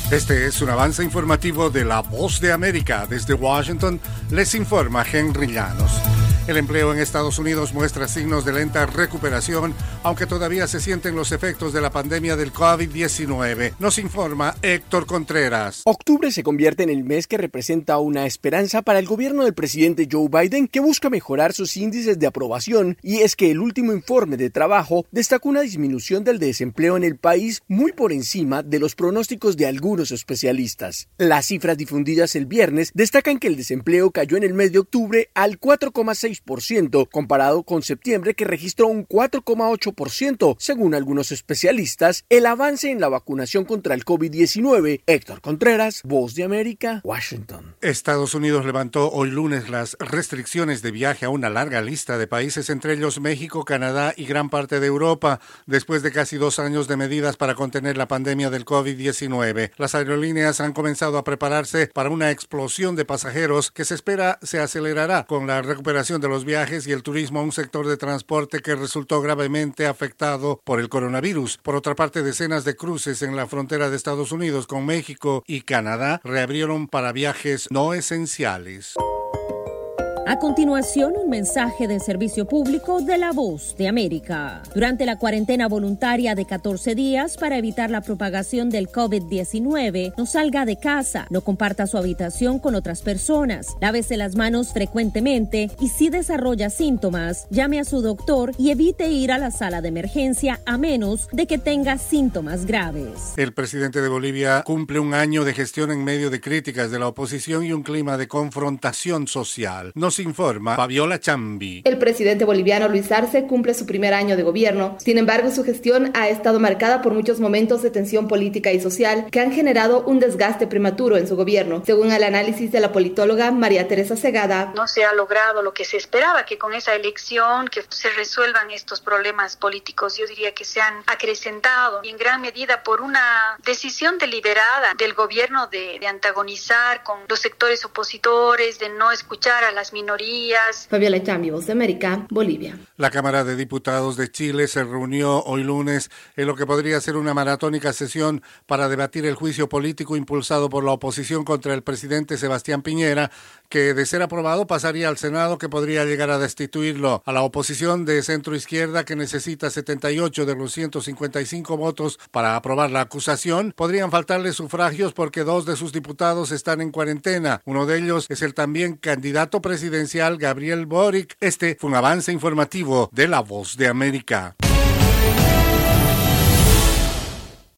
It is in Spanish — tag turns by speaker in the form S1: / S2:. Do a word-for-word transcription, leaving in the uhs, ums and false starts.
S1: Este es un avance informativo de La Voz de América. Desde Washington les informa Henry Llanos. El empleo en Estados Unidos muestra signos de lenta recuperación, aunque todavía se sienten los efectos de la pandemia del COVID diecinueve. Nos informa Héctor Contreras.
S2: Octubre se convierte en el mes que representa una esperanza para el gobierno del presidente Joe Biden, que busca mejorar sus índices de aprobación, y es que el último informe de trabajo destacó una disminución del desempleo en el país muy por encima de los pronósticos de algunos especialistas. Las cifras difundidas el viernes destacan que el desempleo cayó en el mes de octubre al cuatro coma seis por ciento, comparado con septiembre, que registró un cuatro coma ocho por ciento. Según algunos especialistas, el avance en la vacunación contra el COVID diecinueve. Héctor Contreras, Voz de América, Washington.
S1: Estados Unidos levantó hoy lunes las restricciones de viaje a una larga lista de países, entre ellos México, Canadá y gran parte de Europa, después de casi dos años de medidas para contener la pandemia del COVID diecinueve. Las aerolíneas han comenzado a prepararse para una explosión de pasajeros que se espera se acelerará con la recuperación de los viajes y el turismo, un sector de transporte que resultó gravemente afectado por el coronavirus. Por otra parte, decenas de cruces en la frontera de Estados Unidos con México y Canadá reabrieron para viajes no esenciales.
S3: A continuación, un mensaje de servicio público de La Voz de América. Durante la cuarentena voluntaria de catorce días para evitar la propagación del COVID diecinueve, no salga de casa, no comparta su habitación con otras personas, lávese las manos frecuentemente y si desarrolla síntomas, llame a su doctor y evite ir a la sala de emergencia a menos de que tenga síntomas graves.
S1: El presidente de Bolivia cumple un año de gestión en medio de críticas de la oposición y un clima de confrontación social. Nos informa Fabiola Chambi.
S4: El presidente boliviano Luis Arce cumple su primer año de gobierno. Sin embargo, su gestión ha estado marcada por muchos momentos de tensión política y social que han generado un desgaste prematuro en su gobierno. Según el análisis de la politóloga María Teresa Segada,
S5: no se ha logrado lo que se esperaba, que con esa elección que se resuelvan estos problemas políticos. Yo diría que se han acrecentado y en gran medida por una decisión deliberada del gobierno de, de antagonizar con los sectores opositores, de no escuchar a las minorías.
S4: Fabiola Chambi, Voz de América, Bolivia.
S1: La Cámara de Diputados de Chile se reunió hoy lunes en lo que podría ser una maratónica sesión para debatir el juicio político impulsado por la oposición contra el presidente Sebastián Piñera, que de ser aprobado pasaría al Senado, que podría llegar a destituirlo. A la oposición de centro izquierda, que necesita setenta y ocho de los ciento cincuenta y cinco votos para aprobar la acusación, podrían faltarle sufragios porque dos de sus diputados están en cuarentena. Uno de ellos es el también candidato presidencial Gabriel Boric. Este fue un avance informativo de La Voz de América.